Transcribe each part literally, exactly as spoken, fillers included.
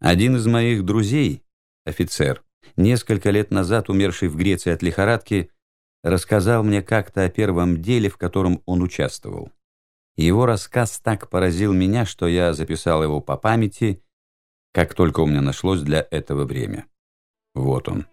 Один из моих друзей, офицер, несколько лет назад умерший в Греции от лихорадки, рассказал мне как-то о первом деле, в котором он участвовал. Его рассказ так поразил меня, что я записал его по памяти, как только у меня нашлось для этого время. Вот он.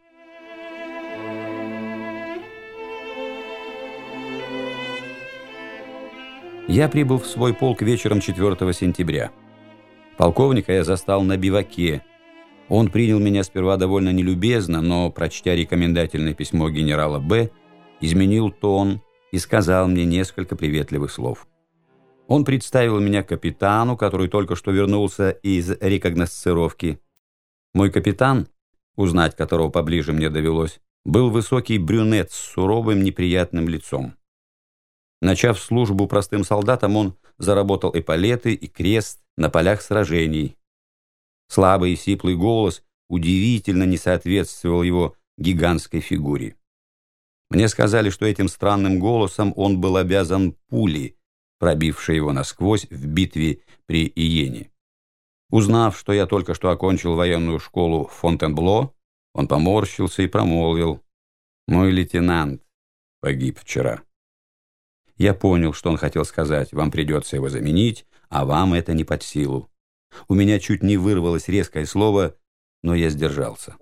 Я прибыл в свой полк вечером четвёртого сентября. Полковника я застал на биваке. Он принял меня сперва довольно нелюбезно, но, прочтя рекомендательное письмо генерала Б., изменил тон и сказал мне несколько приветливых слов. Он представил меня капитану, который только что вернулся из рекогносцировки. Мой капитан, узнать которого поближе мне довелось, был высокий брюнет с суровым неприятным лицом. Начав службу простым солдатом, он заработал эполеты и крест на полях сражений. Слабый и сиплый голос удивительно не соответствовал его гигантской фигуре. Мне сказали, что этим странным голосом он был обязан пули, пробившей его насквозь в битве при Иене. Узнав, что я только что окончил военную школу в Фонтенбло, он поморщился и промолвил: «Мой лейтенант погиб вчера». Я понял, что он хотел сказать: вам придется его заменить, а вам это не под силу. У меня чуть не вырвалось резкое слово, но я сдержался.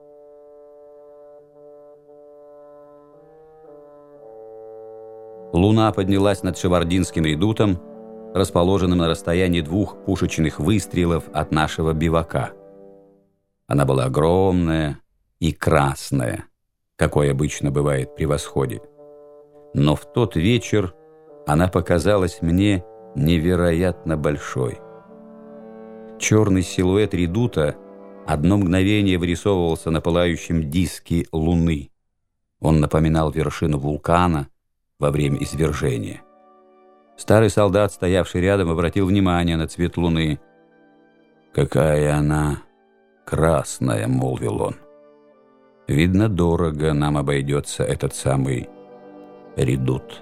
Луна поднялась над Шевардинским редутом, расположенным на расстоянии двух пушечных выстрелов от нашего бивака. Она была огромная и красная, какой обычно бывает при восходе. Но в тот вечер она показалась мне невероятно большой. Черный силуэт редута одно мгновение вырисовывался на пылающем диске луны. Он напоминал вершину вулкана во время извержения. Старый солдат, стоявший рядом, обратил внимание на цвет луны. «Какая она красная!» — молвил он. «Видно, дорого нам обойдется этот самый редут».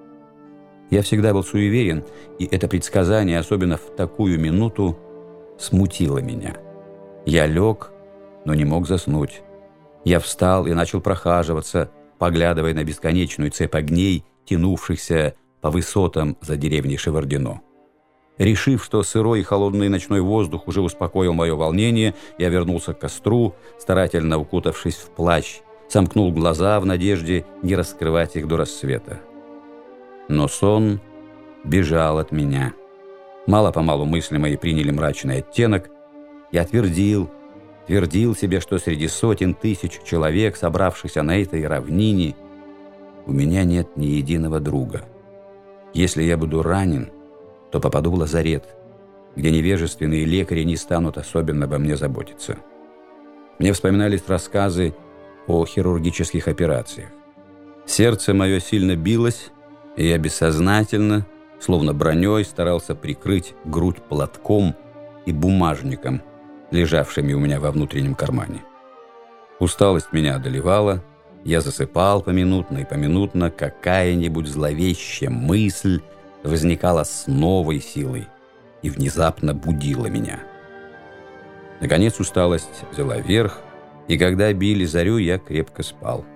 Я всегда был суеверен, и это предсказание, особенно в такую минуту, смутило меня. Я лег, но не мог заснуть. Я встал и начал прохаживаться, поглядывая на бесконечную цепь огней, тянувшихся по высотам за деревней Шевардино. Решив, что сырой и холодный ночной воздух уже успокоил мое волнение, я вернулся к костру, старательно укутавшись в плащ, сомкнул глаза в надежде не раскрывать их до рассвета. Но сон бежал от меня. Мало-помалу мысли мои приняли мрачный оттенок. Я твердил, твердил себе, что среди сотен тысяч человек, собравшихся на этой равнине, у меня нет ни единого друга. Если я буду ранен, то попаду в лазарет, где невежественные лекари не станут особенно обо мне заботиться. Мне вспоминались рассказы о хирургических операциях. Сердце мое сильно билось, и я бессознательно, словно броней, старался прикрыть грудь платком и бумажником, лежавшими у меня во внутреннем кармане. Усталость меня одолевала, я засыпал поминутно и поминутно, какая-нибудь зловещая мысль возникала с новой силой и внезапно будила меня. Наконец усталость взяла верх, и когда били зарю, я крепко спал.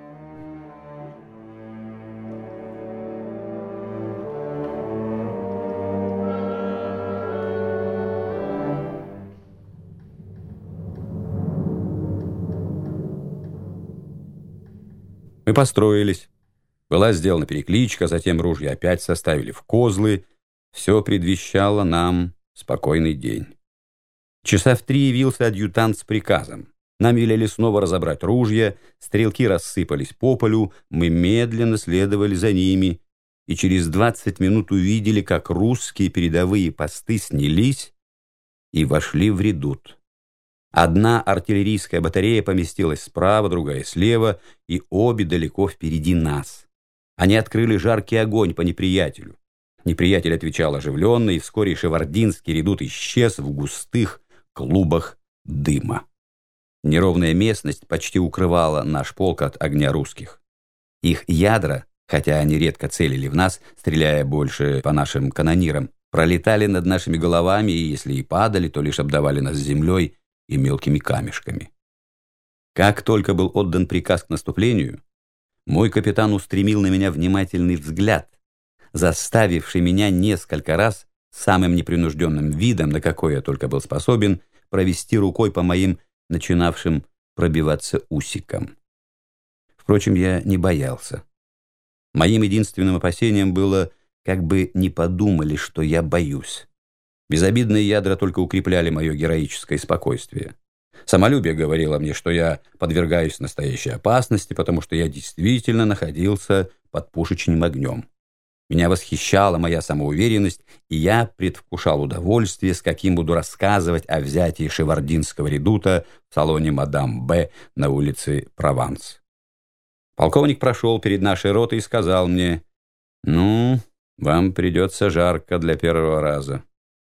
Мы построились. Была сделана перекличка, затем ружья опять составили в козлы. Все предвещало нам спокойный день. Часа в три явился адъютант с приказом. Нам велели снова разобрать ружья, стрелки рассыпались по полю, мы медленно следовали за ними, и через двадцать минут увидели, как русские передовые посты снялись и вошли в редут. Одна артиллерийская батарея поместилась справа, другая слева, и обе далеко впереди нас. Они открыли жаркий огонь по неприятелю. Неприятель отвечал оживленно, и вскоре Шевардинский редут исчез в густых клубах дыма. Неровная местность почти укрывала наш полк от огня русских. Их ядра, хотя они редко целили в нас, стреляя больше по нашим канонирам, пролетали над нашими головами, и если и падали, то лишь обдавали нас землей и мелкими камешками. Как только был отдан приказ к наступлению, мой капитан устремил на меня внимательный взгляд, заставивший меня несколько раз самым непринужденным видом, на какой я только был способен, провести рукой по моим начинавшим пробиваться усикам. Впрочем, я не боялся. Моим единственным опасением было, как бы не подумали, что я боюсь. Безобидные ядра только укрепляли мое героическое спокойствие. Самолюбие говорило мне, что я подвергаюсь настоящей опасности, потому что я действительно находился под пушечным огнем. Меня восхищала моя самоуверенность, и я предвкушал удовольствие, с каким буду рассказывать о взятии шевардинского редута в салоне мадам Б. на улице Прованс. Полковник прошел перед нашей ротой и сказал мне: «Ну, вам придется жарко для первого раза».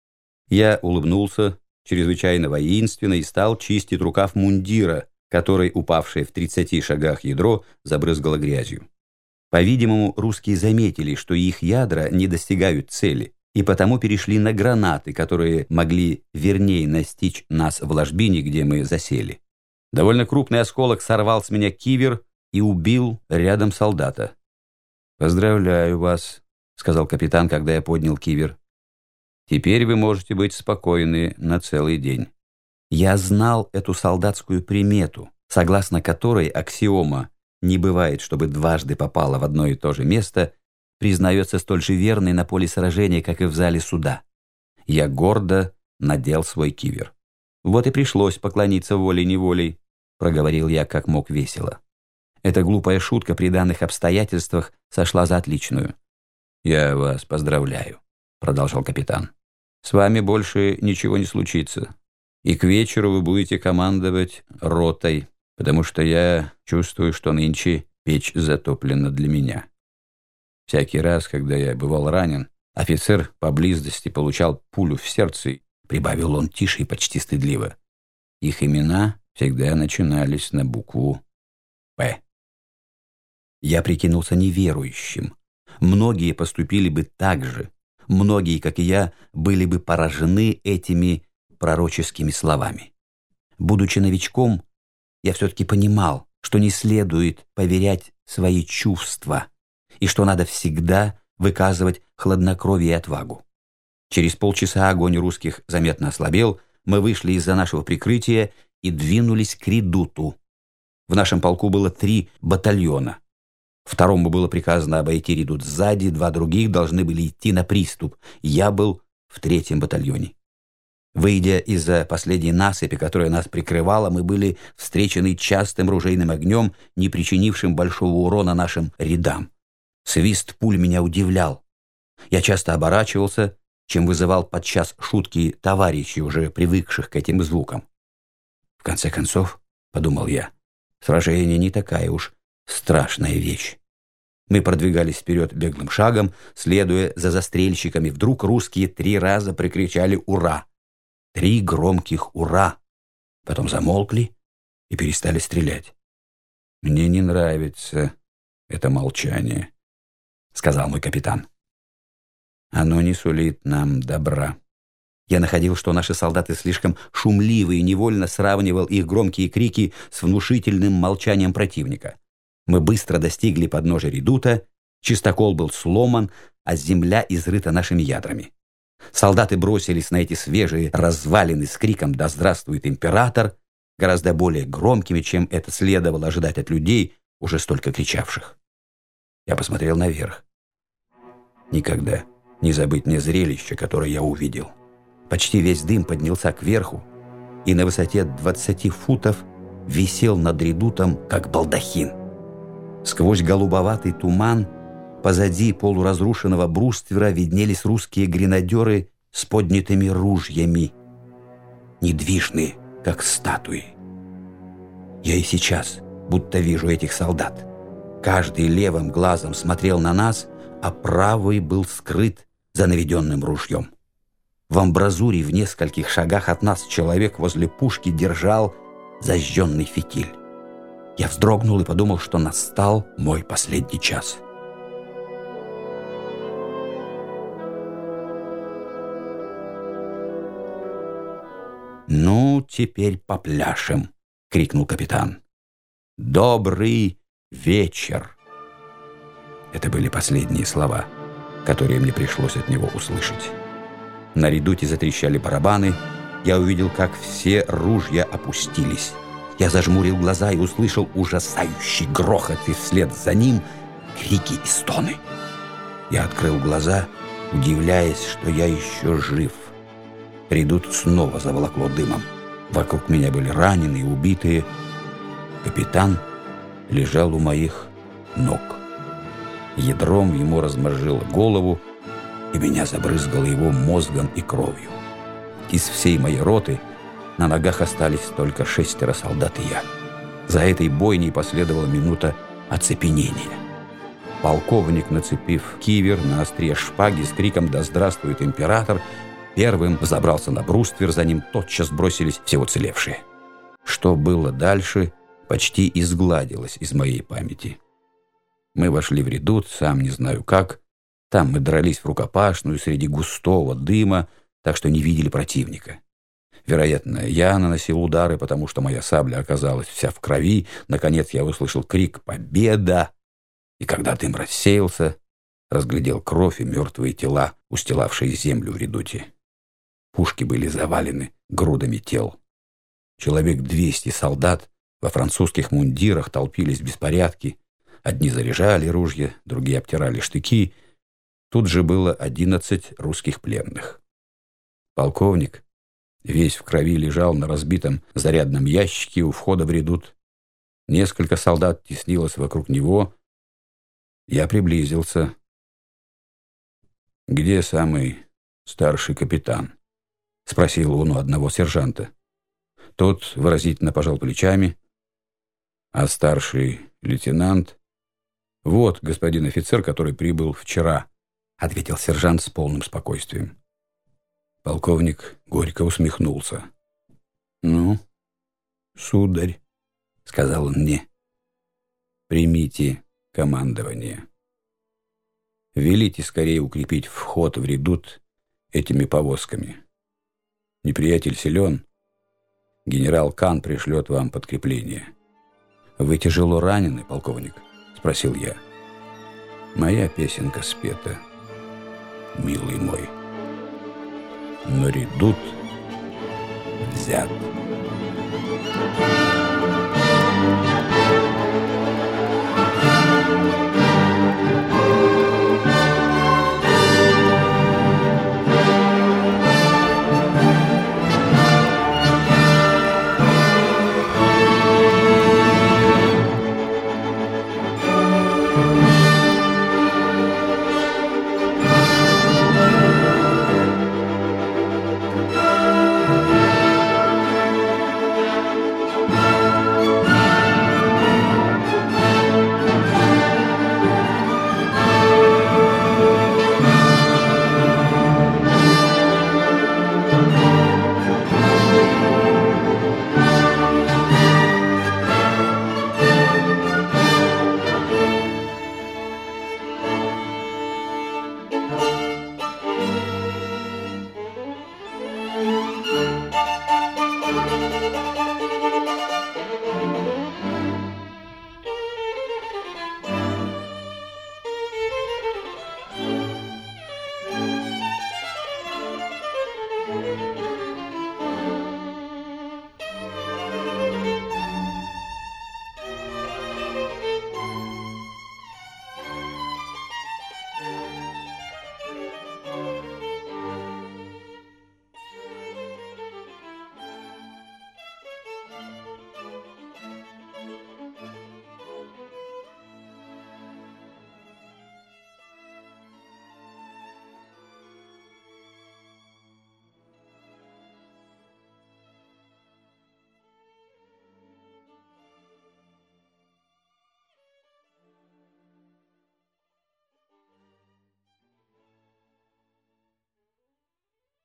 Я улыбнулся чрезвычайно воинственно и стал чистить рукав мундира, который, упавшее в тридцати шагах ядро, забрызгало грязью. По-видимому, русские заметили, что их ядра не достигают цели, и потому перешли на гранаты, которые могли вернее настичь нас в ложбине, где мы засели. Довольно крупный осколок сорвал с меня кивер и убил рядом солдата. «Поздравляю вас», — сказал капитан, когда я поднял кивер. «Теперь вы можете быть спокойны на целый день». Я знал эту солдатскую примету, согласно которой аксиома «не бывает, чтобы дважды попало в одно и то же место», признается столь же верной на поле сражения, как и в зале суда. Я гордо надел свой кивер. «Вот и пришлось поклониться волей-неволей», — проговорил я как мог весело. Эта глупая шутка при данных обстоятельствах сошла за отличную. «Я вас поздравляю», — продолжал капитан. «С вами больше ничего не случится, и к вечеру вы будете командовать ротой, потому что я чувствую, что нынче печь затоплена для меня. Всякий раз, когда я бывал ранен, офицер поблизости получал пулю в сердце», — прибавил он тише и почти стыдливо. «Их имена всегда начинались на букву «П». Я прикинулся неверующим. Многие поступили бы так же. Многие, как и я, были бы поражены этими пророческими словами. Будучи новичком, я все-таки понимал, что не следует поверять свои чувства и что надо всегда выказывать хладнокровие и отвагу. Через полчаса огонь русских заметно ослабел, мы вышли из-за нашего прикрытия и двинулись к редуту. В нашем полку было три батальона. Второму было приказано обойти редут сзади, два других должны были идти на приступ. Я был в третьем батальоне. Выйдя из-за последней насыпи, которая нас прикрывала, мы были встречены частым ружейным огнем, не причинившим большого урона нашим рядам. Свист пуль меня удивлял. Я часто оборачивался, чем вызывал подчас шутки товарищей, уже привыкших к этим звукам. В конце концов, подумал я, сражение не такая уж страшная вещь. Мы продвигались вперед беглым шагом, следуя за застрельщиками. Вдруг русские три раза прикричали «Ура!». Три громких «Ура!». Потом замолкли и перестали стрелять. «Мне не нравится это молчание», — сказал мой капитан. «Оно не сулит нам добра». Я находил, что наши солдаты слишком шумливы, и невольно сравнивал их громкие крики с внушительным молчанием противника. Мы быстро достигли подножия редута, чистокол был сломан, а земля изрыта нашими ядрами. Солдаты бросились на эти свежие развалины с криком «Да здравствует император!», гораздо более громкими, чем это следовало ожидать от людей, уже столько кричавших. Я посмотрел наверх. Никогда не забыть мне зрелище, которое я увидел. Почти весь дым поднялся кверху, и на высоте двадцати футов висел над редутом, как балдахин. Сквозь голубоватый туман позади полуразрушенного бруствера виднелись русские гренадеры с поднятыми ружьями, недвижные, как статуи. Я и сейчас будто вижу этих солдат. Каждый левым глазом смотрел на нас, а правый был скрыт за наведенным ружьем. В амбразуре в нескольких шагах от нас человек возле пушки держал зажженный фитиль. Я вздрогнул и подумал, что настал мой последний час. «Ну, теперь попляшем!» — крикнул капитан. «Добрый вечер!» Это были последние слова, которые мне пришлось от него услышать. На редуте затрещали барабаны. Я увидел, как все ружья опустились. Я зажмурил глаза и услышал ужасающий грохот, и вслед за ним крики и стоны. Я открыл глаза, удивляясь, что я еще жив. Редут снова заволокло дымом. Вокруг меня были раненые, убитые. Капитан лежал у моих ног. Ядром ему размозжило голову, и меня забрызгало его мозгом и кровью. Из всей моей роты на ногах остались только шестеро солдат и я. За этой бойней последовала минута оцепенения. Полковник, нацепив кивер на острие шпаги с криком «Да здравствует император!», первым взобрался на бруствер, за ним тотчас бросились все уцелевшие. Что было дальше, почти изгладилось из моей памяти. Мы вошли в редут, сам не знаю как. Там мы дрались в рукопашную среди густого дыма, так что не видели противника. Вероятно, я наносил удары, потому что моя сабля оказалась вся в крови. Наконец я услышал крик «Победа!», и когда дым рассеялся, разглядел кровь и мертвые тела, устилавшие землю в редуте. Пушки были завалены грудами тел. Человек двести солдат во французских мундирах толпились в беспорядке. Одни заряжали ружья, другие обтирали штыки. Тут же было одиннадцать русских пленных. Полковник весь в крови лежал на разбитом зарядном ящике у входа в редут. Несколько солдат теснилось вокруг него. Я приблизился. «Где самый старший капитан?» — спросил он у одного сержанта. Тот выразительно пожал плечами. «А старший лейтенант?» «Вот господин офицер, который прибыл вчера», — ответил сержант с полным спокойствием. Полковник горько усмехнулся. «Ну, сударь», — сказал он мне, — «примите командование. Велите скорее укрепить вход в редут этими повозками. Неприятель силен. Генерал Кан пришлет вам подкрепление». «Вы тяжело ранены, полковник?» — спросил я. «Моя песенка спета, милый мой. Но редут взят».